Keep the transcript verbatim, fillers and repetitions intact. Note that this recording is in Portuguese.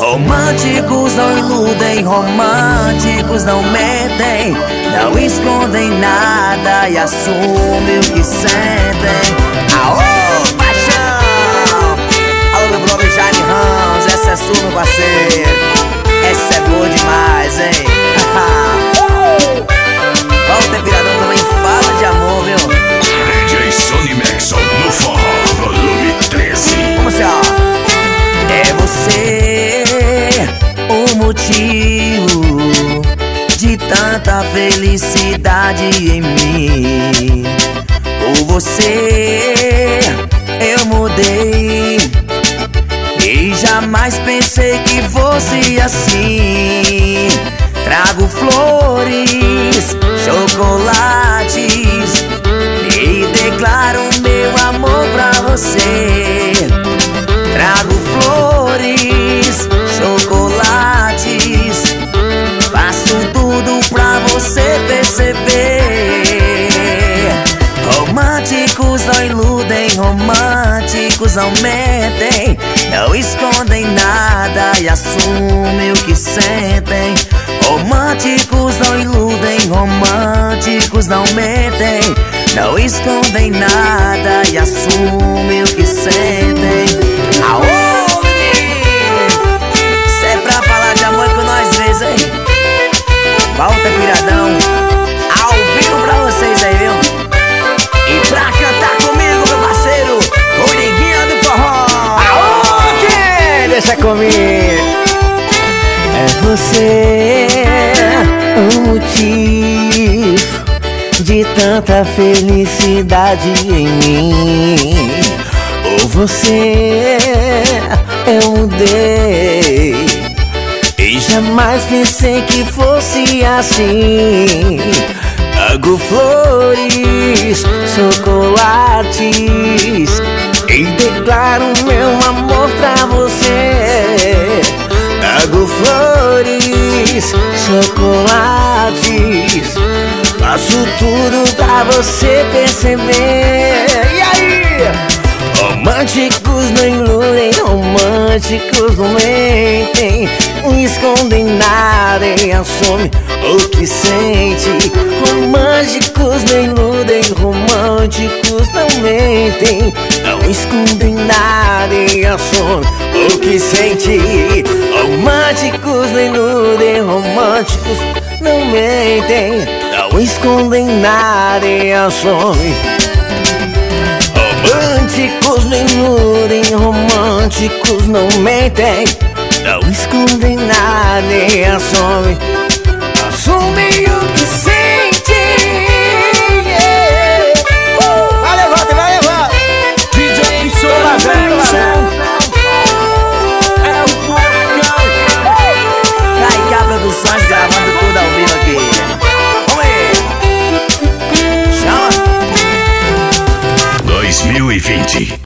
Românticos não iludem, românticos não mentem, não escondem nada e assumem o que sentem. Aô, paixão! Alô, meu brother Jaime Ramos, essa é sua, meu parceiro. Essa é boa demais, hein? Walter Viradão também fala de amor, viu? D J Sonny Maxon no Forró, volume treze. Vamos assim, ó. É você o motivo de tanta felicidade em mim. Por você eu mudei e jamais pensei que fosse assim. Trago flores, chocolates e declaro meu amor pra você. Trago flores, chocolates, faço tudo pra você perceber. Românticos não iludem, românticos não mentem, não escondem nada e assumem o que sentem. Românticos não iludem, românticos não mentem, não escondem nada e assumem o que sentem. Aô, menino! Cê é pra falar de amor com nós vezes, hein? Walter Viradão, ao vivo pra vocês aí, viu? E pra cantar comigo, meu parceiro, o Neguinho do Forró. Aô, que deixa comigo. É você o motivo de tanta felicidade em mim. Por você eu mudei e jamais pensei que fosse assim. Trago flores, chocolates e declaro meu amor pra você. Trago flores, chocolates, faço tudo pra você perceber. E aí? Românticos não iludem, românticos não mentem, não escondem nada e assumem o que sente. Românticos não iludem, românticos não mentem, não escondem nada e assumem o que sente. Românticos não iludem, românticos não mentem, não escondem nada e assumem. Românticos não iludem, românticos não mentem, não escondem nada e assumem, assumem o que sente. Yeah. Uh, vai levar, vai levar. D J Sonny Maxon é o furacão. K e K Produções gravando tudo ao vivo aqui. Vamos aí. Chama. dois mil e vinte